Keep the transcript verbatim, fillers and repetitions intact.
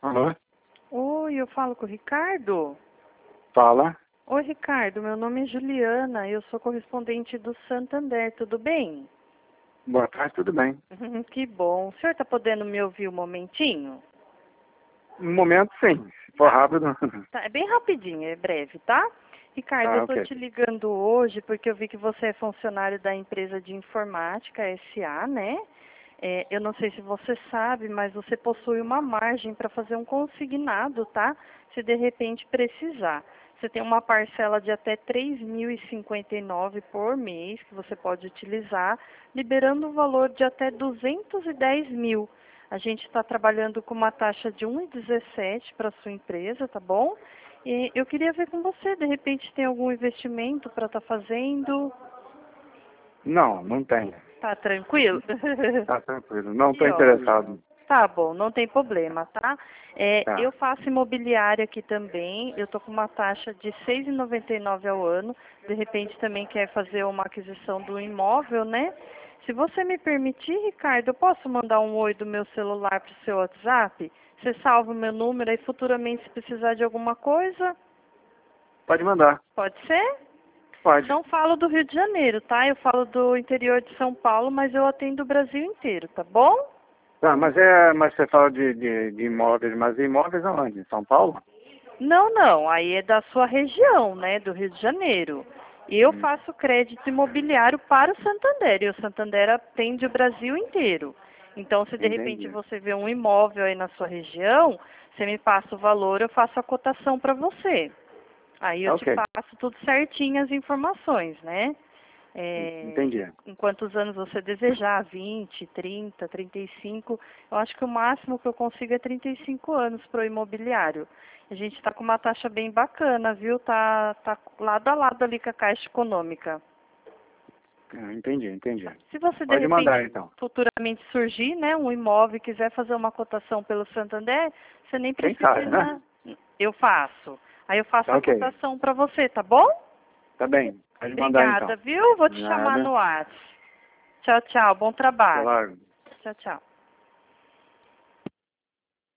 Alô? Oi, eu falo com o Ricardo? Fala. Oi, Ricardo, meu nome é Juliana, eu sou correspondente do Santander, tudo bem? Boa tarde, tudo bem. Que bom. O senhor está podendo me ouvir um momentinho? No momento, sim. Se for rápido. Tá, é bem rapidinho, é breve, tá? Ricardo, Tá, eu estou ok. te ligando hoje porque eu vi que você é funcionário da empresa de informática S A, né? É, eu não sei se você sabe, mas você possui uma margem para fazer um consignado, tá? Se de repente precisar. Você tem uma parcela de até três mil e cinquenta e nove reais por mês que você pode utilizar, liberando um valor de até duzentos e dez mil. A gente está trabalhando com uma taxa de um vírgula dezessete para a sua empresa, tá bom? E eu queria ver com você, de repente tem algum investimento para estar fazendo? Não, não tem. Tá tranquilo? Tá tranquilo. Não estou Que ótimo. interessado. Tá bom, não tem problema, tá? É, eu Tá. faço imobiliária aqui também, eu tô com uma taxa de seis reais e noventa e nove centavos ao ano. De repente também quer fazer uma aquisição do imóvel, né? Se você me permitir, Ricardo, eu posso mandar um oi do meu celular pro seu WhatsApp? Você salva o meu número e futuramente se precisar de alguma coisa, Pode mandar. pode ser? Pode. Não falo do Rio de Janeiro, tá? Eu falo do interior de São Paulo, mas eu atendo o Brasil inteiro, tá bom? Tá, mas é. Mas você fala de, de, de imóveis, mas imóveis aonde? Em São Paulo? Não, não, aí é da sua região, né, do Rio de Janeiro. Eu Hum, faço crédito imobiliário para o Santander, e o Santander atende o Brasil inteiro. Então, se de repente entendi. você vê um imóvel aí na sua região, você me passa o valor, eu faço a cotação para você. Aí eu te Ok. passo tudo certinho as informações, né? É, Entendi. em quantos anos você desejar, vinte, trinta, trinta e cinco, eu acho que o máximo que eu consigo é trinta e cinco anos para o imobiliário. A gente está com uma taxa bem bacana, viu? Tá, tá lado a lado ali com a Caixa Econômica. Ah, entendi, entendi. Se você de Pode mandar repente então. futuramente surgir, né, um imóvel e quiser fazer uma cotação pelo Santander, você nem Quem sabe, né? precisa, eu faço. Aí eu faço Tá a ok. cotação para você, tá bom? Tá bem. Pode mandar então. Obrigada, viu? Vou te chamar Nada. no WhatsApp. Tchau, tchau. Bom Até trabalho. logo. Tchau, tchau.